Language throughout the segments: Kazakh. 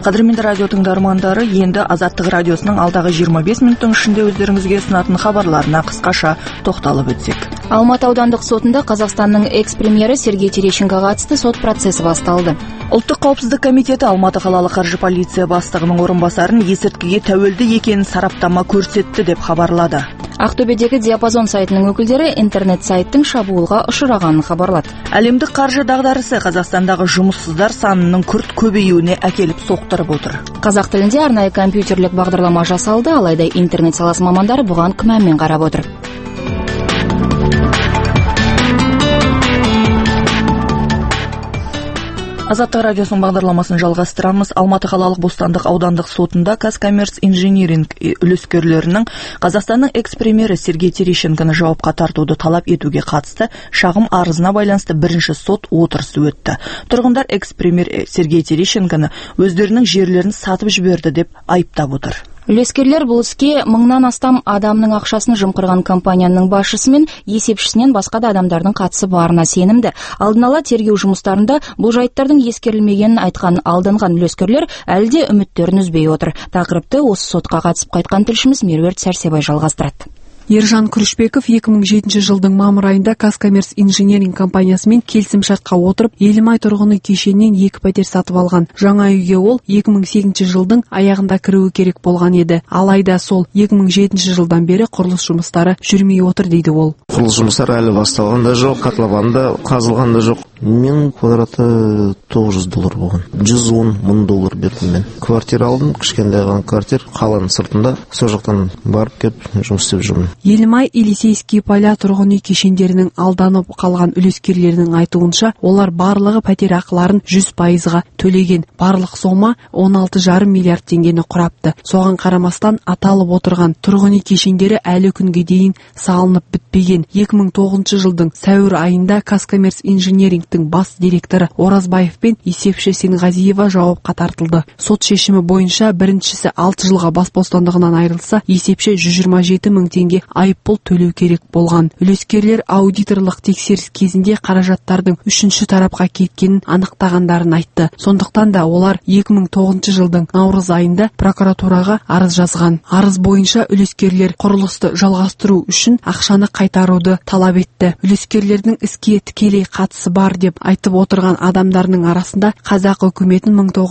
Қадірменді радио тыңдармандары, енді Азаттық радиосының алдағы 25 минуттың ішінде өздеріңізге ұсынатын хабарларына қысқаша тоқталып өтсек. Алматы аудандық сотында Қазақстанның экс-премьері Сергей Терещенкоға қатысты сот процесі басталды. Ұлттық қауіпсіздік комитеті Алматы қалалық қаржы полиция бастығының орынбасарын есірткіге тәуелді екенін сараптама көрсетті деп хабарлады. Ақтөбедегі Диапазон сайтының өкілдері интернет-сайттың шабуылға ұшырағанын хабарлады. Әлемдік қаржы дағдарысы Қазақстандағы жұмыссыздар санының күрт көбеюіне әкеліп соқтырып отыр. Қазақ тілінде арнайы компьютерлік бағдарлама жасалды, алайда интернет саласы мамандары бұған күмәнмен қарап отыр. Азаттық радиосының бағдарламасын жалғастырамыз. Алматы қалалық бостандық аудандық сотында Казкоммерц инжиниринг үлескерлерінің Қазақстанның экс-премьері Сергей Терещенконы жауапқа тартуды талап етуге қатысты шағым арызына байланысты бірінші сот отырысы өтті. Тұрғындар экс-премьер Сергей Терещенконы өздерінің жерлерін сатып жіберді деп айыптап отыр. Үлескерлер бұл іске 1000-нан астам адамның ақшасын жымқырған компанияның басшысы мен есепшісінен басқа да адамдардың қатысы барына сенімді. Алдын ала тергеу жұмыстарында бұл жайттардың ескерілмегенін айтқан алданған үлескерлер әлі де үміттерін үзбей отыр. Тақырыпты осы сотқа қатысып қайтқан тілшіміз Меруерт Сәрсебай жалғастырады. Ержан Күрішбеков 2007 жылдың мамыр айында Казкоммерц инжиниринг компаниясымен келісімшартқа отырып, Елімай тұрғын үй кешенінен 2 пәтер сатып алған. Жаңа үйге ол 2008 жылдың аяғында кіруі керек болған еді. Алайда сол 2007 жылдан бері құрылыс жұмыстары жүрмей отыр дейді ол. Құрылыс жұмыстары әлі басталған да жоқ, қатлаған да, қазылған да жоқ. Мен квадраты $900 болған. $110,000 бердім мен. Квартира алдым, кішкентай ғана квартира, қаланың сыртында. Сол жақтан барып кеп жұмыс істеп жүрмін. Елімай Елисейский поля тұрғын үй кешендерінің алданып қалған үлескерлерінің айтуынша, олар барлығы пәтер ақыларын 100%-ға төлеген. Барлық сома 16,5 миллиард теңгені құрапты. Соған қарамастан аталып отырған тұрғын үй кешендері әлі күнге дейін салынып бітпеген. 2009 жылдың сәуір айында Казкоммерц инжиниринг бас директоры Оразбаев пен есепші Сенғазиева жауапқа тартылды. Сот шешімі бойынша біріншісі 6 жылға бас бостандығынан айырылса, есепші 127 мың теңге айыппұл төлеу керек болған. Үлескерлер аудиторлық тексеріс кезінде қаражаттардың үшінші тарапқа кеткенін анықтағандарын айтты. Сондықтан да олар 2009 жылдың наурыз айында прокуратураға арыз жазған. Арыз бойынша үлескерлер құрылысты жалғастыру үшін ақшаны қайтаруды талап етті. Үлескерлердің іске тікелей қатысы бар деп айтып отырған адамдарының арасында қазақ үкіметін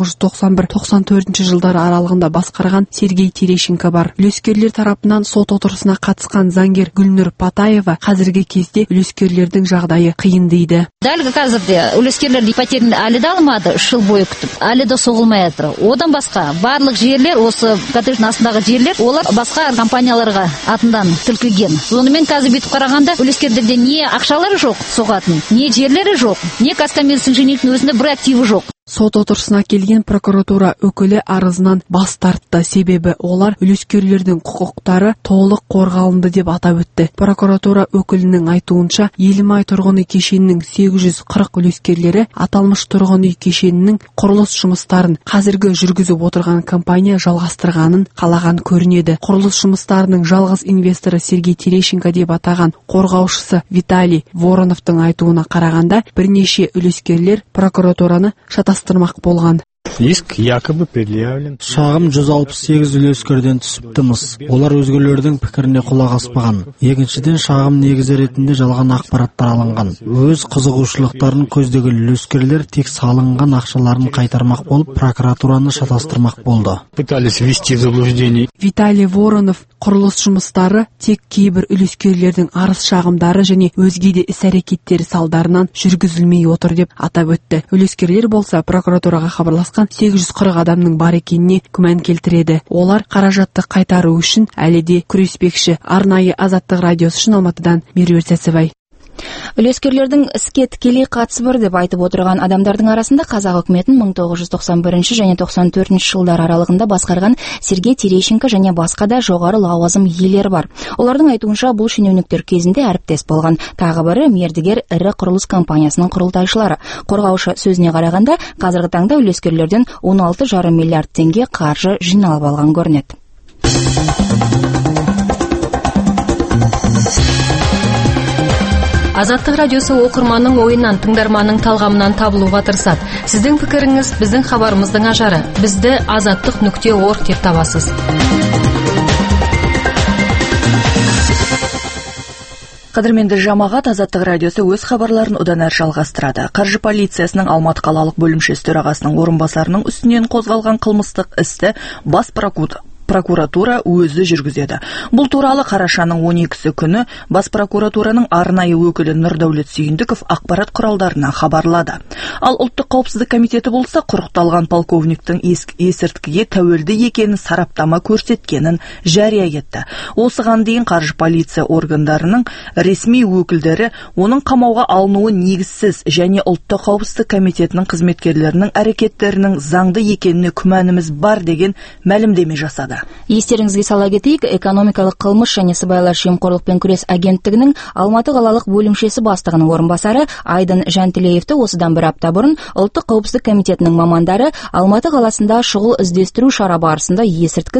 1991-94 жылдары аралығында басқарған Сергей Терещенко бар. Үлескерлер тарапынан сот отырысына қатысқан заңгер Гүлнұр Патаева қазіргі кезде үлескерлердің жағдайы қиын дейді. Дәл қазірде үлескерлер ипотеканы әлі де алмады, 3 жыл бойы күтіп, әлі де соғылмай жатыр. Одан басқа барлық жерлер, осы коттедждің астындағы жерлер, олар басқа компанияларға атынан тіркелген. Сонымен қазір бүйтіп қарағанда үлескерлерде не ақшалары жоқ соғатын, не жерлері жоқ, не Казкоммерц инжинирингтің өзінде бір активі жоқ. Сот отырысына келген прокуратура өкілі арызынан бас тартты, себебі олар үлескерлердің құқықтары толық қорғалынды деп атап өтті. Прокуратура өкілінің айтуынша, Елімай тұрғын үй кешенінің 840 үлескерлері аталмыш тұрғын үй кешенінің құрылыс жұмыстарын қазіргі жүргізіп отырған компания жалғастырғанын қалаған көрінеді. Құрылыс жұмыстарының жалғыз инвесторы Сергей Терещенко деп атаған қорғаушысы Виталий Вороновтың айтуына қарағанда, бірнеше үлескерлер прокуратураны шатастырмақ болған. Иск якобы предъявлен. Шағым 168 үлескерден түсіптіміз. Олар өзгелердің пікіріне құлақ аспаған. Екіншіден, шағым негізі ретінде жалған ақпараттар алынған. Өз қызығушылықтарын көздеген үлескерлер тек салынған ақшаларын қайтармақ болып, прокуратураны шатастырмақ болды. Пытались ввести в заблуждение. Виталий Воронов құрылыс жұмыстары тек кейбір үлескерлердің арыз шағымдары және өзге де іс-әрекеттері салдарынан жүргізілмей отыр деп атап өтті. Үлескерлер болса прокуратураға хабарласқан 840 адамның бар екеніне күмән келтіреді. Олар қаражатты қайтару үшін әлі де күреспекші. Арнайы Азаттық радиосы үшін Алматыдан Меруерт Сәрсебай. Үлескерлердің іске тікелей қатысы бар деп айтып отырған адамдардың арасында қазақ үкіметін 1991 және 94 жылдар аралығында басқарған Сергей Терещенко және басқа да жоғары лауазым иелері бар. Олардың айтуынша бұл шенеуніктер кезінде әріптес болған. Тағы бірі мердігер ірі құрылыс компаниясының құрылтайшылары. Қорғаушы сөзіне қарағанда, қазіргі таңда үлескерлерден 16,5 миллиард теңге қаржы жиналып алған көрінеді. Азаттық радиосы оқырманның ойынан, тыңдарманның талғамынан табылуға тырысады. Сіздің пікіріңіз біздің хабарымыздың ажары. Бізді azаттық.org деп табасыз. Қадірменді жамағат, Азаттық радиосы өз хабарларын одан әрі жалғастырады. Қаржы полициясының Алматы қалалық бөлімшесі төрағасының орынбасарының үстінен қозғалған қылмыстық істі бас прокуратура өзі жүргізеді. Бұл туралы қарашаның 12-сі күні бас прокуратураның арнайы өкілі Нұрдәулет Сүйіндіков ақпарат құралдарына хабарлады. Ал ұлттық қауіпсіздік комитеті болса, құрықталған полковниктің есірткіге тәуелді екенін сараптама көрсеткенін жария етті. Осыған дейін қаржы полиция органдарының ресми өкілдері оның қамауға алынуы негізсіз және ұлттық қауіпсіздік комитетінің қызметкерлерінің әрекеттерінің заңды екеніне күмәніміз бар деген мәлімдеме жасады. Естеріңізге сала кетейік, экономикалық қылмыс және сыбайлас жемқорлықпен күрес агенттігінің Алматы қалалық бөлімшесі бастығының орынбасары Айдын Жантілеевті осыдан бір апта бұрын ұлттық қауіпсіздік комитетінің мамандары Алматы қаласында шұғыл іздестіру шара барысында есірткі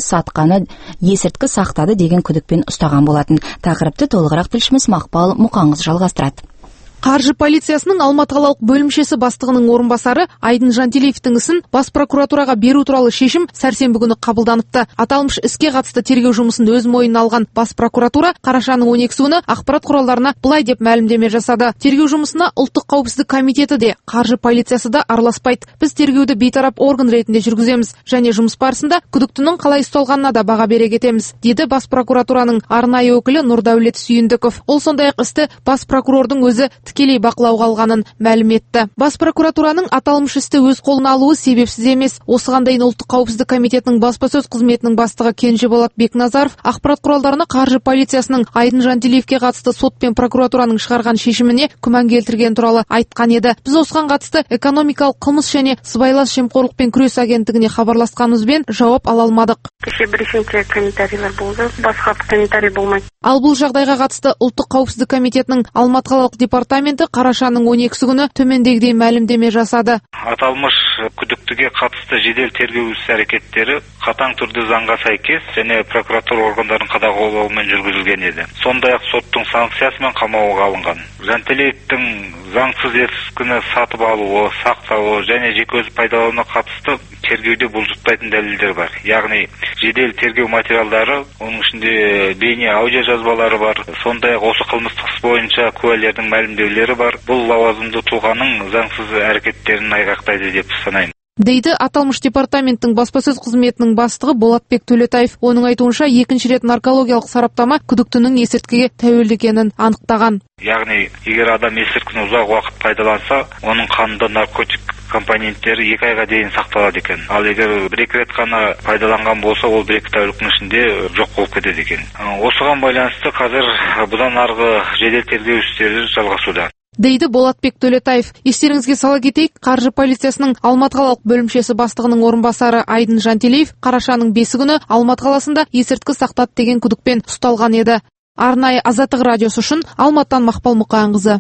сақтады деген күдікпен ұстаған болатын. Тақырыпты толығырақ тілшіміз Мақпал Мұқаңыз жалғастырады. Қаржы полициясының Алматы қалалық бөлімшесі бастығының орынбасары Айдын Жантилеевтің ісін бас прокуратураға беру туралы шешім сәрсенбі күні қабылданыпты. Аталмыш іске қатысты тергеу жұмысын өз мойнына алған бас прокуратура қарашаның 12-сі күні ақпарат құралдарына былай деп мәлімдеме жасады. Тергеу жұмысына ұлттық қауіпсіздік комитеті де, қаржы полициясы да араласпайды. Біз тергеуді бейтарап орган ретінде жүргіземіз және жұмыс барысында күдіктінің қалай ұсталғанына да баға бере кетеміз, деді бас прокуратураның арнайы өкілі Нұрдәулет Сүйіндіков. Ол сондай-ақ істі бас прокурордың өзі тікелей бақылауға алғанын мәлім етті. Бас прокуратураның аталмыш істі өз қолына алуы себепсіз емес. Осыған дейін ұлттық қауіпсіздік комитетінің баспасөз қызметінің бастығы Кенжеболат Бекназаров ақпарат құралдарына қаржы полициясының Айдын Жантилеевке қатысты сот пен прокуратураның шығарған шешіміне күмән келтірген туралы айтқан еді. Біз осыған қатысты экономикалық қылмыс және сыбайлас жемқорлықпен күрес агенттігіне хабарласқанымызбен жауап ала алмадық. Кеше брифингте комментарийлер болды, басқа комментарий болмайды. Ал бұл жағдайға қатысты ұлттық қауіпсіздік комитетінің Алматы қалалық департаменті қарашаның 12-сі күні төмендегідей мәлімдеме жасады. Аталмыш күдіктіге қатысты жедел тергеу іс-әрекеттері қатаң түрде заңға сәйкес және прокуратура органдарының қадағалауымен жүргізілген еді. Сондай-ақ соттың санкциясымен қамауға алынған. Жантилеевтің заңсыз есірткіні сатып алуы, сақтауы және жеке өзі пайдалануына қатысты тергеуде бұлжытпайтын дәлелдер бар. Яғни жедел тергеу материалдары, оның ішінде бейне аудио жазбалары бар. Сондай-ақ осы қылмыстық іс бойынша куәлердің мәлімдеулері бар. Бұл лауазымды тұлғаның заңсыз әрекеттерін айғақтайды деп санаймын. Дейді аталмыш департаменттің баспасөз қызметінің бастығы Болатбек Төлетаев. Оның айтуынша екінші рет наркологиялық сараптама күдіктінің есірткіге тәуелді екенін анықтаған. Яғни егер адам есірткіні ұзақ уақыт пайдаланса, оның қанында наркотик компоненттері 2 айға дейін сақталады екен. Ал егер 1-2 рет қана пайдаланған болса, ол 1-2 тәуліктің ішінде жоқ болып кетеді екен. Осыған байланысты қазір бұдан арғы жедел тергеу істері жалғасуда. Дейді Болатбек Төлетаев. Естеріңізге сала кетейік, қаржы полициясының Алматы қалалық бөлімшесі бастығының орынбасары Айдын Жантилеев қарашаның 5-і күні Алматы қаласында есірткі сақтады деген күдікпен ұсталған еді. Арнайы Азаттық радиосы үшін Алматыдан Мақпал Мұқаңқызы.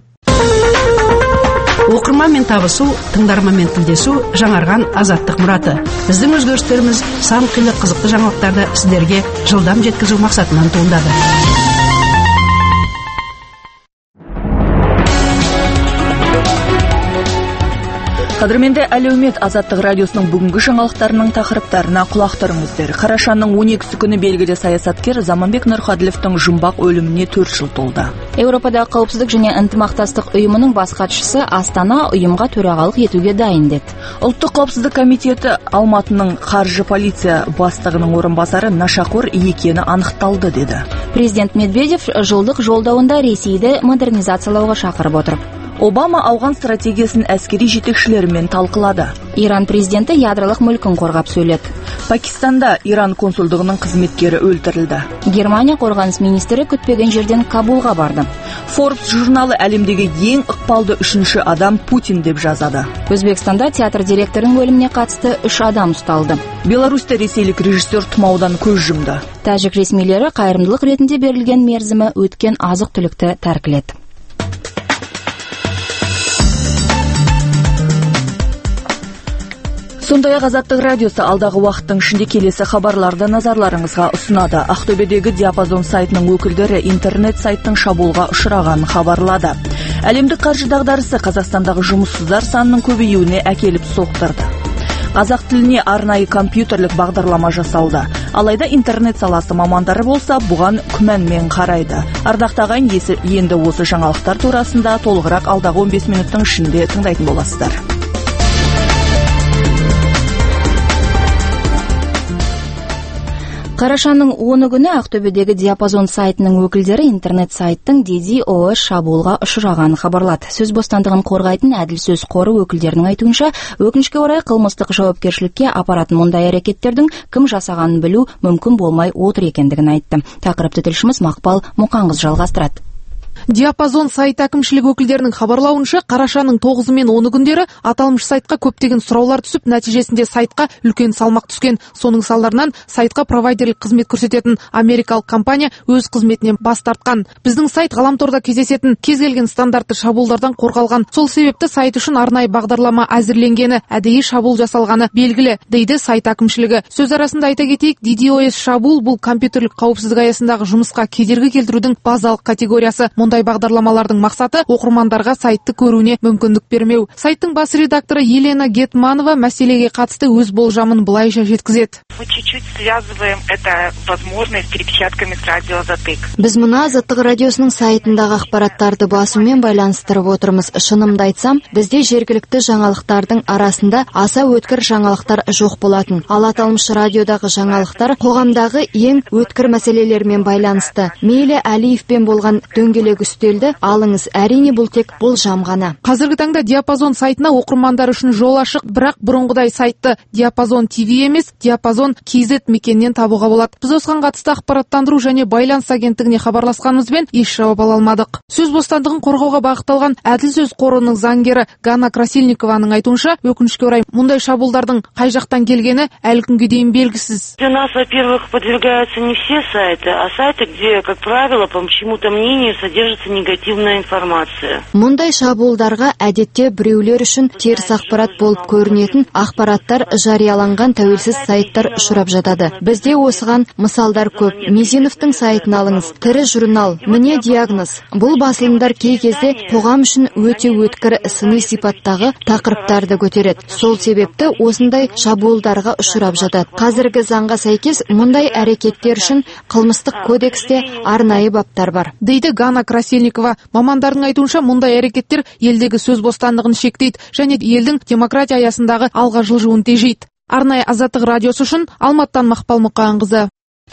Оқырманмен табысу, тыңдарманмен тілдесу жаңарған Азаттық мұраты. Біздің өзгерістеріміз сан қилы қызықты жаңалықтарды сіздерге жылдам жеткізу мақсатынан туындады. Қадірменді әлеумет Азаттық радиосының бүгінгі жаңалықтарының тақырыптарына құлақ түріңіздер. Қарашаның 12-сі күні белгілі саясаткер Заманбек Нұрқаділовтың жұмбақ өліміне 4 жыл толды. Еуропада қауіпсіздік және ынтымақтастық ұйымының бас хатшысы Астана ұйымға төрағалық етуге дайын деді. Ұлттық қауіпсіздік комитеті Алматының қаржы полиция бастығының орынбасары нашақор екені анықталды деді. Президент Медведев жылдық жолдауында Ресейді модернизациялауға шақырып отыр. Обама ауған стратегиясын әскери жетекшілерімен талқылады. Иран президенті ядролық мүлкін қорғап сөйледі. Пакистанда Иран консулдығының қызметкері өлтірілді. Германия қорғаныс министрі күтпеген жерден Кабулға барды. Forbes журналы әлемдегі ең ықпалды 3-ші адам Путин деп жазады. Өзбекстанда театр директорының өліміне қатысты 3 адам ұсталды. Беларусьта ресейлік режиссер тұмаудан көз жұмды. Тәжік ресмилері қайырымдылық ретінде берілген мерзімі өткен азық-түлікті тәркіледі. Сондай-ақ Азаттық радиосы алдағы уақыттың ішінде келесі хабарларды назарларыңызға ұсынады. Ақтөбедегі Диапазон сайтының өкілдері интернет сайттың шабуылға ұшырағанын хабарлады. Әлемдік қаржы дағдарысы Қазақстандағы жұмыссыздар санының көбеюіне әкеліп соқтырды. Қазақ тіліне арнайы компьютерлік бағдарлама жасалды. Алайда интернет саласы мамандары болса, бұған күмәнмен қарайды. Ардақты ағайын, енді осы жаңалықтар турасында толығырақ алдағы 15 минуттың ішінде тыңдайтын боласыздар. Қарашаның 10 күні Ақтөбедегі Диапазон сайтының өкілдері интернет сайттың DDoS шабуылға ұшырағанын хабарлады. Сөз бостандығын қорғайтын әділ сөз қоры өкілдерінің айтуынша, өкінішке орай қылмыстық жауапкершілікке апаратын мұндай әрекеттердің кім жасағанын білу мүмкін болмай отыр екендігін айтты. Тақырыпты тілшіміз Мақпал Мұқаңғыз жалғастырады. Диапазон сайт әкімшілік өкілдерінің хабарлауынша, қарашаның 9 мен 10 күндері аталмыш сайтқа көптеген сұраулар түсіп, нәтижесінде сайтқа үлкен салмақ түскен. Соның салдарынан сайтқа провайдерлік қызмет көрсететін америкалық компания өз қызметінен бас тартқан. Біздің сайт ғаламторда кездесетін кез келген стандартты шабуылдардан қорғалған. Сол себепті сайт үшін арнайы бағдарлама әзірленгені, әдейі шабуыл жасалғаны белгілі, дейді сайт әкімшілігі. Сөз арасында айта кетейік, DDoS шабуыл бұл компьютерлік қауіпсіздік аясындағы жұмысқа кедергі келтірудің базалық категориясы. Мұндай бағдарламалардың мақсаты оқырмандарға сайтты көруіне мүмкіндік бермеу. Сайттың бас редакторы Елена Гетманова мәселеге қатысты өз болжамын былайша жеткізеді. Біз мұны Азаттық радиосының сайтындағы ақпараттарды басумен байланыстырып отырмыз. Шынымды айтсам, бізде жергілікті жаңалықтардың арасында аса өткір жаңалықтар жоқ болатын. Ал аталмыш радиодағы жаңалықтар қоғамдағы ең өткір мәселелермен байланысты. Мейлі Әлиевпен болған дөңгелек үстелді алыңыз, әрине бұл тек болжам ғана. Қазіргі таңда Диапазон сайтына оқырмандар үшін жол ашық, бірақ бұрынғыдай сайтты Диапазон TV емес, Диапазон KZ мекеннен табуға болады. Біз осыған қатысты ақпараттандыру және байланыс агенттігіне хабарласқанымызбен еш жауап ала алмадық. Сөз бостандығын қорғауға бағытталған әділ сөз қорының заңгері Гана Красильникованың айтуынша, өкінішке орай мұндай шабуылдардың қай жақтан келгені әлі күнге дейін белгісіз. У нас, во-первых, подвергаются не все сайты, а сайты, где, как правило, по чему-то мнению содержится негативная информация. Мұндай шабуылдарға әдетте біреулер үшін теріс ақпарат болып көрінетін ақпараттар жарияланған тәуелсіз сайттар ұшырап жатады. Бізде осыған мысалдар көп. Мизиновтың сайтын алыңыз, тірі журнал, міне диагноз. Бұл басылымдар кей кезде қоғам үшін өте өткір сыни сипаттағы тақырыптарды көтереді. Сол себепті осындай шабуылдарға ұшырап жатады. Қазіргі заңға сәйкес мұндай әрекеттер үшін қылмыстық кодексте арнайы баптар бар, дейді Гана Красильникова. Мамандардың айтуынша, мұндай әрекеттер елдегі сөз бостандығын шектейді және елдің демократия аясындағы алға жылжуын тежейді. Арнайы Азаттық радиосы үшін Алматтан Мақпал Мұқаңғызы.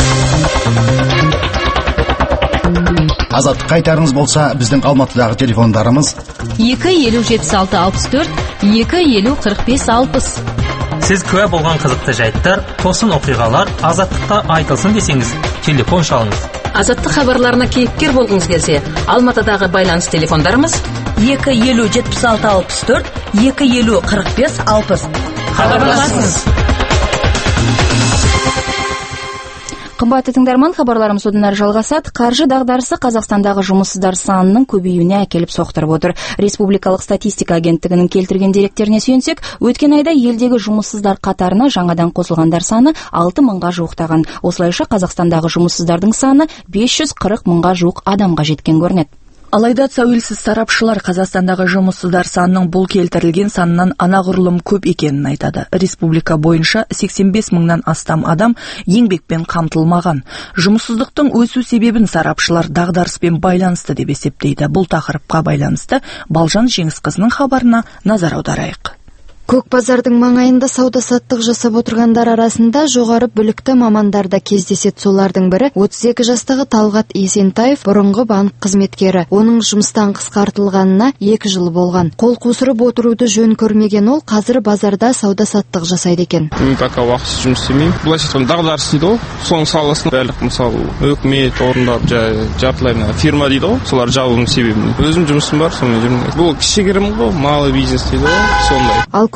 Азаттық қайтарыңыз болса, біздің Алматыдағы телефондарымыз 2-50-76-64, 2-50-45-60. Сіз куә болған қызықты жайттар, тосын оқиғалар Азаттықта айтылсын десеңіз, телефон шалыңыз. Азаттық хабарларына кейіпкер болғыңыз келсе, Алматыдағы байланыс телефондарымыз 2-50-76-64, 2-50-45-60. Хабарласыңыз. Қымбатты тыңдарман, хабарларымыз одан әрі жалғасады. Қаржы дағдарысы Қазақстандағы жұмыссыздар санының көбеюіне әкеліп соқтырып отыр. Республикалық статистика агенттігінің келтірген деректеріне сүйенсек, өткен айда елдегі жұмыссыздар қатарына жаңадан қосылғандар саны 6 мыңға жуықтаған. Осылайша Қазақстандағы жұмыссыздардың саны 540 мыңға жуық адамға жеткен көрінеді. Алайда тәуелсіз сарапшылар Қазақстандағы жұмыссыздар санының бұл келтірілген санынан анағұрлым көп екенін айтады. Республика бойынша 85 мыңнан астам адам еңбекпен қамтылмаған. Жұмыссыздықтың өсу себебін сарапшылар дағдарыспен байланысты деп есептейді. Бұл тақырыпқа байланысты Балжан Жеңісқызының хабарына назар аударайық. Көк базардың маңайында сауда-саттық жасап отырғандар арасында жоғары білікті мамандарда кездеседі. Солардың бірі 32 жастағы Талғат Есентаев, бұрынғы банк қызметкері. Оның жұмыстан қысқартылғанына 2 жыл болған. Қол қусырып отыруды жөн көрмеген ол қазір базарда сауда-саттық жасайды екен. Мен пока уақытсыз жұмыс істемеймін. Былайша айтқанда дағдарыс дейді ғой. Соның саласын барлық мысалы үкімет орындары жартылай фирма дейді ғой. Солар жабылуының себебі. Өзім жұмысым бар, сонымен жүрмін. Бұл кішігірім ғой, малый бизнес дейді ғой, сондай. Ал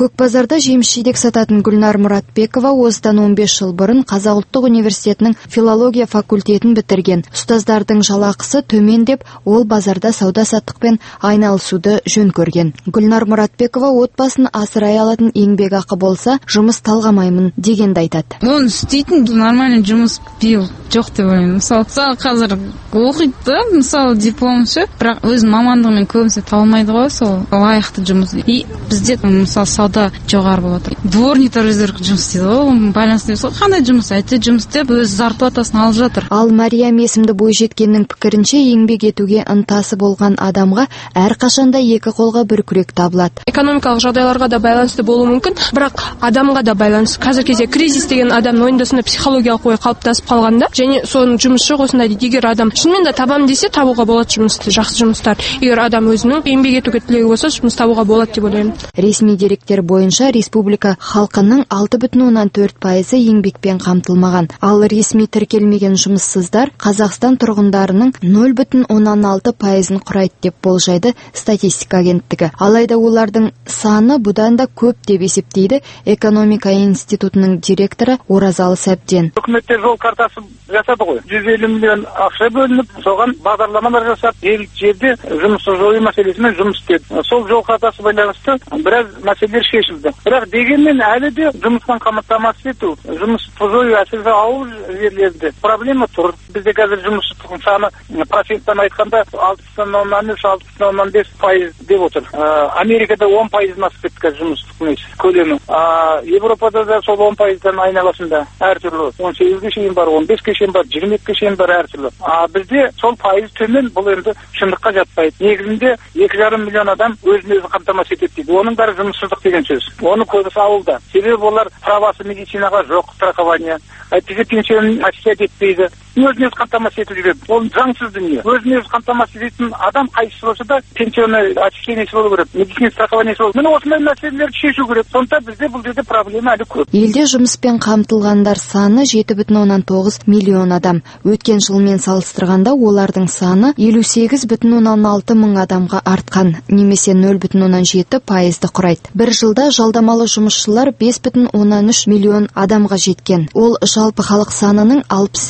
Көкбазарда жеміс-жидек сататын Гүлнар Мұратбекова осыдан 15 жыл бұрын Қазақ ұлттық университетінің филология факультетін бітірген. Ұстаздардың жалақысы төмен деп, ол базарда сауда-саттықпен айналысуды жөн көрген. Гүлнар Мұратбекова отбасын асырай алатын еңбекақы болса, жұмыс талғамаймын дегенді айтады. Оны істейтін нормальный жұмыс биыл жоқ деп ойлаймын. Мысалы қазір оқиды, мысалы дипломшы, бірақ өз мамандығымен көбісі табылмайды ғой, сол лайықты жұмыс. И бізде мысалы сауда жоғары болып отыр. Дворниктер өздері жұмыс істейді ғой, байланысты сол қандай жұмыс айтты, жұмыс істеп өз зарплатасын алып жатыр. Ал Мариям есімді бойжеткеннің пікірінше, еңбек етуге ынтасы болған адамға әрқашанда екі қолға бір күрек табылады. Экономикалық жағдайларға да байланысты болуы мүмкін, бірақ адамға да байланысты. Қазір кезде кризис деген адамның ойында сондай психологиялық ой қалыптасып қалғанда, және соның жұмысы жоқ осындай дейді. Егер адам шынымен де табамын десе, табуға болады жұмысты, жақсы жұмыстар. Егер адам өзінің еңбек етуге тілегі болса, жұмыс табуға болады деп ойлаймын. Ресми деректер бойынша республика халқының 6,4% еңбекпен қамтылмаған. Ал ресми тіркелмеген жұмыссыздар Қазақстан тұрғындарының 0,16%-ын құрайды деп болжайды статистика агенттігі. Алайда олардың саны бұдан да көп деп есептейді экономика институтының директоры Оразалы Сәбден. Үкіметте жол картасы жасады ғой. 150 миллион ақша бөлініп, соған бағдарламалар жасап, жерде жұмысты жою мәселесімен жұмыс істеді. Сол жол картасы байланысты біраз мәселелер шешілді. Бірақ дегенмен әлі де жұмыстан қамтамасыз ету, жұмысты жою әсіресе ауыл жерлерде проблема тұр. Бізде қазір жұмыссыздықтың саны проценттен айтқанда 6,3-6,5% деп отыр. Америкада 10%-дан асып кетті жұмыссыздық көлемі. Европада да сол 10%-дан айналасында әртүрлі 18-ге шейін бар, 15-ге шейін бар, 22-ге шейін бар әртүрлі. Бізде сол пайыз төмен, бұл енді шындыққа жатпайды. Негізінде 2,5 миллион адам өзін-өзі қамтамасыз етеді дейді. Оның бәрі жұмыссыздық деген сөз. Оны көбісі ауылда. Себебі олар правасы медицинаға жоқ, страхование, әйтпесе пенсияны отчислять етпейді. Өзін-өзі қамтамасыз етіп жүреді. Ол заңсыз дүние. Өзін-өзі қамтамасыз ететін адам қайсысы болса да пенсияны отчислениесі болу керек, медицина страхованиесі болу керек. Міне осындай мәселелерді шешу керек. Сондықтан бізде бұл жерде проблема әлі көп. Елде жұмыспен қамтылғандар саны 7,9 миллион адам. Өткен жылмен салыстырғанда олардың саны 58,6 мың адамға артқан, немесе 0,7%-ды құрайды. Бір жылда жалдамалы жұмысшылар 5,13 миллион адамға жеткен. Ол жалпы халық санының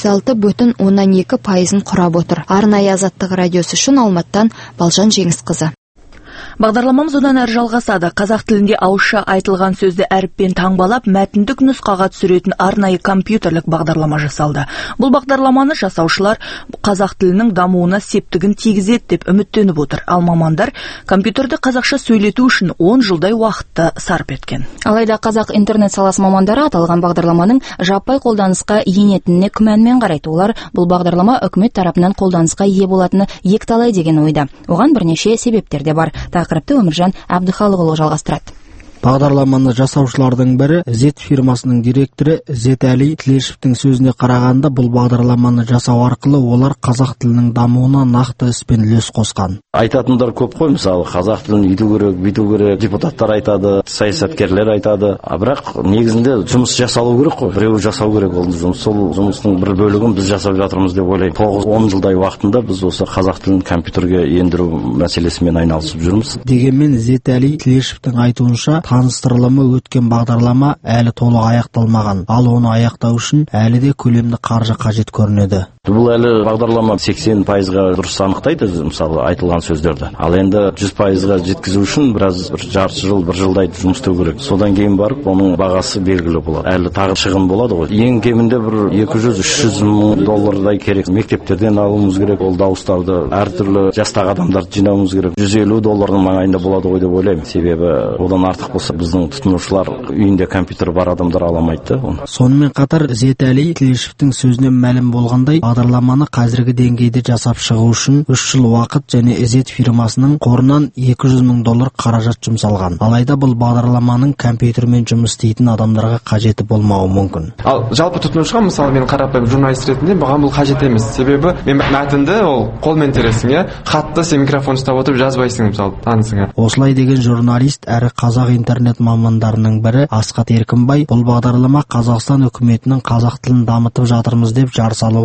66,2%-ын құрап отыр. Арнайы Азаттық радиосы үшін Алматтан Балжан Жеңісқызы. Бағдарламамыз одан әрі жалғасады. Қазақ тілінде ауызша айтылған сөзді әріппен таңбалап, мәтіндік нұсқаға түсіретін арнайы компьютерлік бағдарлама жасалды. Бұл бағдарламаны жасаушылар қазақ тілінің дамуына септігін тигізеді деп үміттеніп отыр. Ал мамандар компьютерді қазақша сөйлету үшін 10 жылдай уақытты сарп еткен. Алайда қазақ интернет саласы мамандары аталған бағдарламаның жаппай қолданысқа енетініне күмәнмен қарайды. Олар бұл бағдарлама үкімет тарапынан қолданысқа ие болатыны екіталай деген ойда. Оған бірнеше себептер де бар. Тақырыпты Өміржан Әбдіхалықұлы жалғастырады. Бағдарламаны жасаушылардың бірі Z фирмасының директоры Зетәли Тілешевтің сөзіне қарағанда, бұл бағдарламаны жасау арқылы олар қазақ тілінің дамуына нақты іспен үлес қосқан. Айтатындар көп қой, мысалы қазақ тілін үйту керек, бүйту керек, депутаттар айтады, саясаткерлер айтады. Бірақ негізінде жұмыс жасалу керек қой. Біреу жасау керек ол жұмыс. Сол жұмыстың бір бөлігін біз жасап жатырмыз деп ойлаймын. 9-10 жылдай уақытында біз осы қазақ тілін компьютерге ендіру мәселесімен айналысып жүрміз. Дегенмен Зетәли Тілешевтің айтуынша, таныстырылымы өткен бағдарлама әлі толық аяқталмаған. Ал оны аяқтау үшін әлі де көлемді қаржы қажет көрінеді. Бұл әлі бағдарлама 80%-ға дұрыс анықтайды, мысалы айтылған сөздерді. Ал енді 100%-ға жеткізу үшін біраз жарты жыл, бір жылдай жұмыс істеу керек. Содан кейін барып, оның бағасы белгілі болады. Әлі тағы шығын болады ғой. Ең кемінде бір 200-300 мың доллардай керек. Мектептерден алуымыз керек, ол дауыстарды, әртүрлі жастағы адамдарды жинауымыз керек. 150 доллардың маңайында болады ғой деп ойлаймын. Себебі одан артық болса біздің тұтынушылар үйінде компьютер бар адамдар аламайды. Сонымен қатар Зетәли Тілешевтің сөзінен мәлім болғандай, бағдарламаны қазіргі деңгейде жасап шығу үшін 3 жыл уақыт және Z фирмасының қорынан 200 мың доллар қаражат жұмсалған. Алайда бұл бағдарламаның компьютермен жұмыс істейтін адамдарға қажеті болмауы мүмкін. Ал жалпы тұтынушыға, мысалы мен қарапайым журналист ретінде бұған бұл қажет емес. Себебі мен мәтінді ол қолмен тересің, хатты сен микрофон ұстап отырып жазбайсың, мысалы танысыңа. Осылай деген журналист әрі қазақ интернет мамандарының бірі Асқат Еркінбай, бұл бағдарлама Қазақстан үкіметінің қазақ тілін дамытып жатырмыз деп жар салуына тағы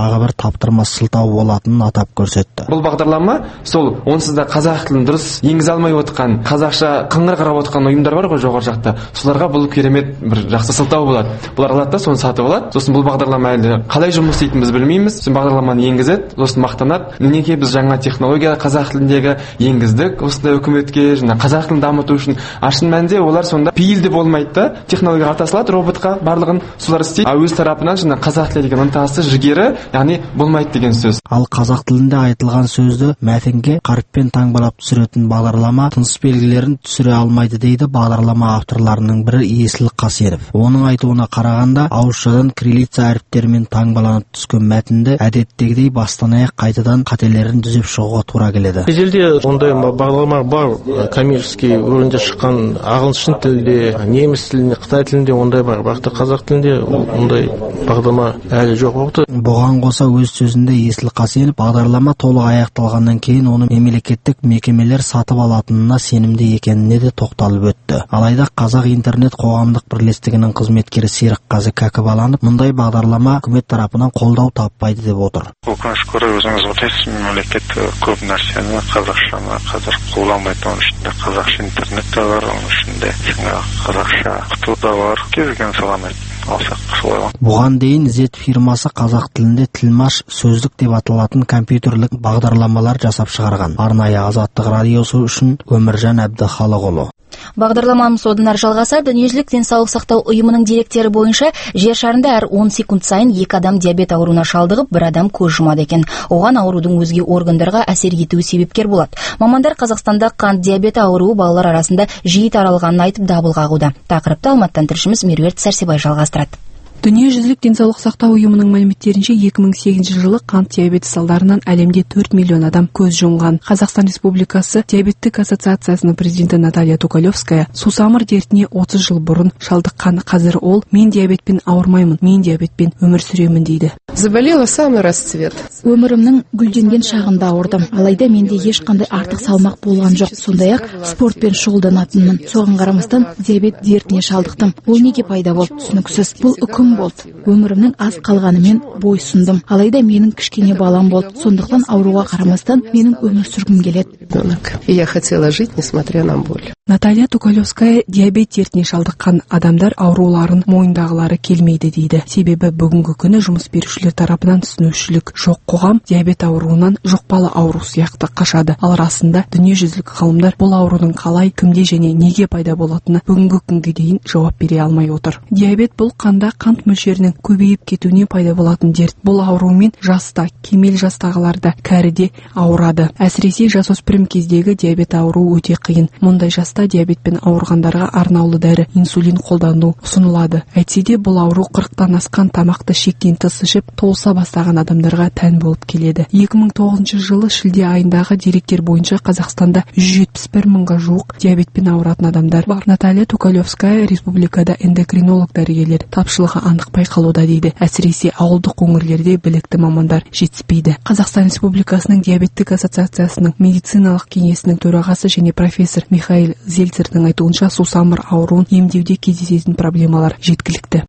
тағы бір таптырмас сылтау болатынын атап көрсетті. Бұл бағдарлама сол онсыз да қазақ тілін дұрыс енгізе алмай отқан, қазақша қыңыр қарап отқан ұйымдар бар ғой жоғары жақта. Соларға бұл керемет бір жақсы сылтау болады. Бұлар алады да соны сатып алады. Сосын бұл бағдарлама әлі қалай жұмыс істейтінін біз білмейміз. Сосын бағдарламаны енгізеді, сосын мақтанады. Мінекей біз жаңа технология қазақ тіліндегі енгіздік осындай үкіметке, жаңа қазақ тілін дамыту үшін. Шын мәнінде олар сонда пейілді болмайды да, технология ата салады роботқа барлығын солар істейді. Өз тарапынан жаңа қазақ тілі деген ынтасы, жігері, яғни болмайды деген сөз. Ал қазақ тілінде айтылған сөзді мәтінге қаріппен таңбалап түсіретін бағдарлама тыныс белгілерін түсіре алмайды дейді бағдарлама авторларының бірі Есіл Қасенов. Оның айтуына қарағанда, ауызшадан кириллица әріптерімен таңбаланып түскен мәтінді әдеттегідей бастан аяқ қайтадан қателерін түзеп шығуға тура келеді. Шетелде ондай бағдарлама бар, коммерческий уровенде шыққан ағылшын тілде, неміс тілінде, қытай тілінде ондай бар. Бірақ қазақ тілінде ондай бағдарлама әлі жоқ болды. Бұған қоса өз сөзінде Есіл Қасенов бағдарлама толық аяқталғаннан кейін оны мемлекеттік мекемелер сатып алатынына сенімді екеніне де тоқталып өтті. Алайда Қазақ интернет қоғамдық бірлестігінің қызметкері Серікқазы Кәкібаланып, мұндай бағдарлама үкімет тарапынан қолдау таппайды деп отыр. Өкінішке орай өзіңіз отырсыз, мемлекет көп нәрсені қазақшаны қазір қолданбайды. Оның ішінде қазақша интернет те бар, оның ішінде қазақша құты да бар. Кезген саланы алсақ солай. Бұған дейін Z фирмасы қазақ тілінде тілмаш сөздік деп аталатын компьютерлік бағдарламалар жасап шығарған. Арнайы Азаттық радиосы үшін Өміржан Әбдіхалықұлы. Бағдарламамыз одан әрі жалғаса. Дүниежүзілік денсаулық сақтау ұйымының деректері бойынша жер шарында әр 10 секунд сайын 2 адам диабет ауруына шалдығып, 1 адам көз жұмады екен. Оған аурудың өзге органдарға әсер етуі себепкер болады. Мамандар Қазақстанда қант диабеті ауруы балалар арасында жиі таралғанын айтып дабыл қағуда. Тақырыпты Алматыдан тілшіміз Меруерт Сәрсебай жалғастырады. Дүниежүзілік денсаулық сақтау ұйымының мәліметтерінше 2008 жылы қант диабеті салдарынан әлемде 4 миллион адам көз жұмған. Қазақстан Республикасы диабеттік ассоциациясының президенті Наталья Тукалевская сусамыр дертіне 30 жыл бұрын шалдыққан. Қазір ол мен диабетпен ауырмаймын, мен диабетпен өмір сүремін дейді. Заболела самый расцвет. Өмірімнің гүлденген шағында ауырдым. Алайда менде ешқандай артық салмақ болған жоқ. Сондай-ақ спортпен шұғылданатынмын. Соған қарамастан диабет дертіне шалдықтым. Ол неге пайда болды? Түсініксіз. Бұл үкім болды. Өмірімнің аз қалғанымен бойсұндым. Алайда менің кішкене балам болды. Сондықтан ауруға қарамастан менің өмір сүргім келеді. И я хотела жить, несмотря на боль. Наталья Тукалевская диабет дертіне шалдыққан адамдар ауруларын мойындағылары келмейді дейді. Себебі бүгінгі күні жұмыс берушілер тарапынан түсінушілік жоқ. Қоғам диабет ауруынан жұқпалы ауру сияқты қашады. Ал расында дүниежүзілік ғалымдар бұл аурудың қалай, кімде және неге пайда болатыны бүгінгі күнге дейін жауап бере алмай отыр. Диабет бұл қанда қант мөлшерінің көбейіп кетуіне пайда болатын дерт. Бұл аурумен жаста, кемел жастағыларда, кәріде ауырады. Әсіресе жасөспірім кездегі диабет ауруы өте қиын. Мұндай жаста диабетпен ауырғандарға арнаулы дәрі инсулин қолдану ұсынылады. Әйтсе де бұл ауру 40-тан асқан тамақты шектен тыс ішіп толса бастаған адамдарға тән болып келеді. 2009 жылы шілде айындағы деректер бойынша Қазақстанда 171 мыңға жуық диабетпен ауыратын адамдар бар. Наталья Тукалевская республикада эндокринолог дәрігерлер тапшылығы анық байқалуда дейді. Әсіресе ауылдық өңірлерде білікті мамандар жетіспейді. Қазақстан Республикасының диабеттік ассоциациясының медициналық кеңесінің төрағасы және профессор Михаил Зельцердің айтуынша сусамыр ауруын емдеуде кездесетін проблемалар жеткілікті.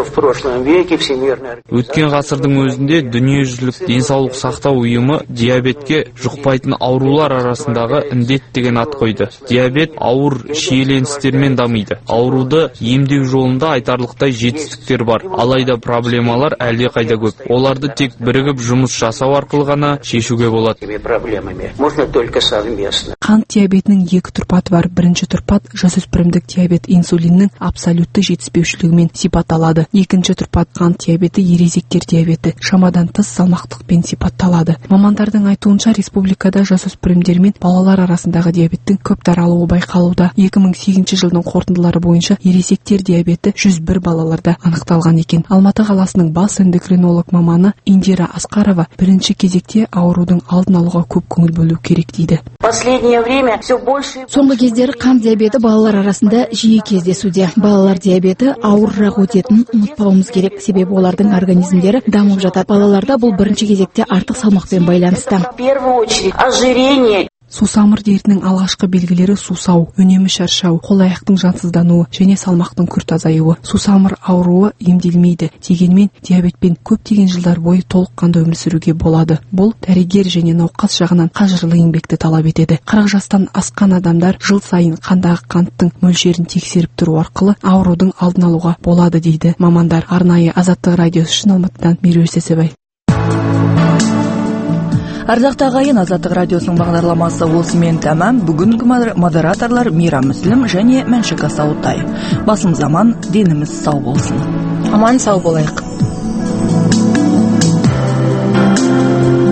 Өткен ғасырдың өзінде дүниежүзілік денсаулық сақтау ұйымы диабетке жұқпайтын аурулар арасындағы індет деген ат қойды. Диабет ауыр шиеленістермен дамиды. Ауруды емдеу жолында айтарлықтай жетістіктер бар. Алайда проблемалар әлде қайда көп. Оларды тек бірігіп жұмыс жасау арқылы ғана шешуге болады. Қант диабетінің 2 тұрпаты бар. Бірінші тұрпат жасөспірімдік диабет инсулиннің абсолютті жетіспеушілігімен сипатталады. Екінші тұрпат қант диабеті ересектер диабеті шамадан тыс салмақтықпен сипатталады. Мамандардың айтуынша республикада жасөспірімдер мен балалар арасындағы диабеттің көп таралуы байқалуда. 2008 жылдың қорытындылары бойынша ересектер диабеті 101 балаларда анықталған екен. Алматы қаласының бас эндокринолог маманы Индира Асқарова бірінші кезекте аурудың алдын алуға көп көңіл бөлу керек дейді. Соңғы кездері қант диабеті балалар арасында жиі кездесуде. Балалар диабеті ауырырақ өтетінін ұмытпауымыз керек, себебі олардың организмдері дамып жатады. Балаларда бұл бірінші кезекте артық салмақпен байланысты. Сусамыр дертінің алғашқы белгілері сусау, үнемі шаршау, қол-аяқтың жансыздануы және салмақтың күрт азаюы. Сусамыр ауруы емделмейді. Дегенмен диабетпен көптеген жылдар бойы толыққанды өмір сүруге болады. Бұл дәрігер және науқас жағынан қажырлы еңбекті талап етеді. 40 жастан асқан адамдар жыл сайын қандағы қанттың мөлшерін тексеріп тұру арқылы аурудың алдын алуға болады дейді мамандар. Арнайы Азаттық радиосы үшін Алматыдан Меруерт Сәсебай. Ардақты ағайын, Азаттық радиосының бағдарламасы осымен тәмам. Бүгінгі модераторлар Мира Мүслім және Мәншік Асаутай. Басымыз аман, деніміз сау болсын. Аман сау болайық.